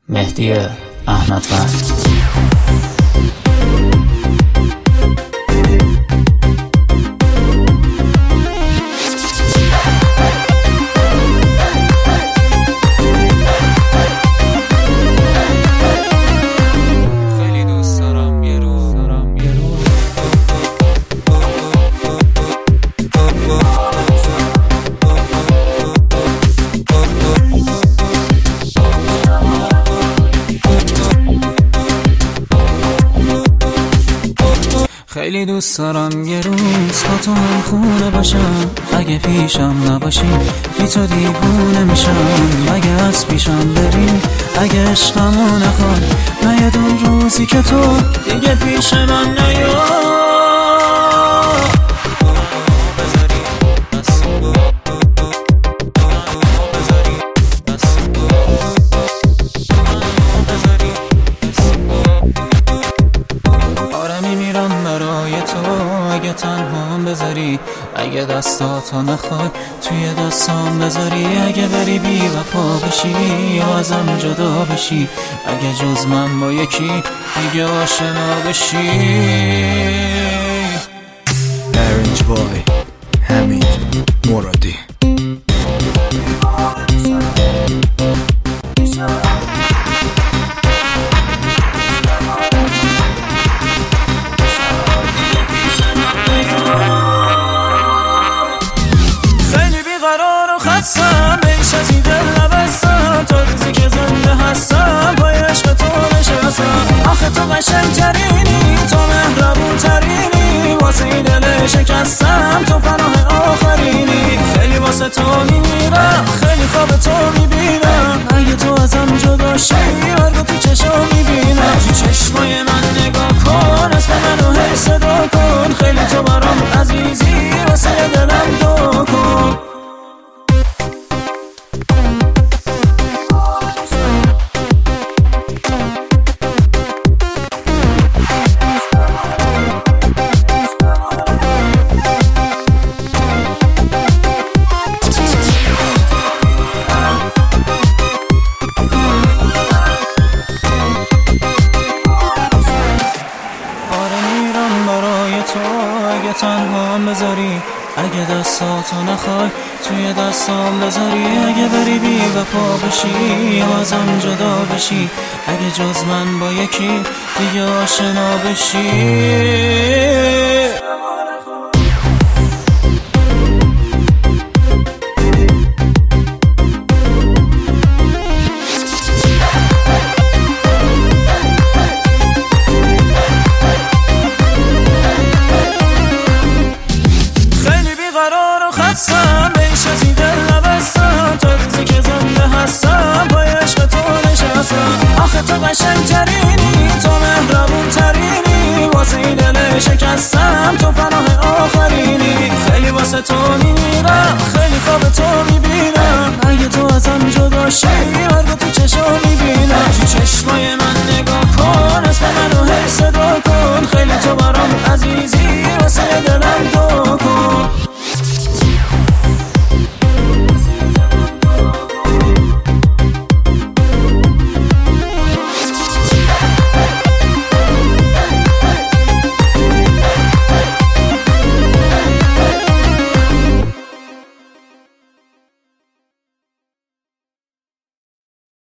مهدی احمدوند. خیلی دوست دارم یه روز با تو هم خونه باشم، اگه پیشم نباشی بی تو دیوونه میشم. اگه از پیشم بری، اگه عشقمو نخوای، نیادون روزی که تو دیگه پیش من نیا. اگه تنهام بذاری، اگه دستاتو نخوای توی دستام بذاری، اگه بری بی وفا بشی یا ازم جدا بشی، اگه جز من با یکی دیگه آشنا بشی. نارنج بای حمید مرادی. بیش از این دل نبستم، تا روزی که زنده هستم پای عشق تو نشستم. آخه تو قشنگ ترینی، تو مهربون ترینی، واسه این دل شکستم تو پناه آخرینی. خیلی واسه تو میمیرم، خیلی خواب تو میبینم، اگه تو ازم جدا شی مرگ تو چشم میبینم. تو چشمای من نگاه کن، اسم منو هی صدا کن، خیلی تو برام عزیزی، واسه دلم دو کن. اگه تنهام بذاری، اگه دستاتو نخوای توی دستام بذاری، اگه بری بی وفا بشی یا ازم جدا بشی، اگه جز من با یکی دیگه آشنا بشی. بیش از این دل نبستم، تا روزی که زنده هستم پای عشق تو نشستم. آخه تو قشنگ ترینی، تو مهربون ترینی، واسه این دل شکستم تو پناه آخرینی. خیلی واسه تو میمیرم، خیلی خواب تو میبینم، اگه تو ازم جدا شی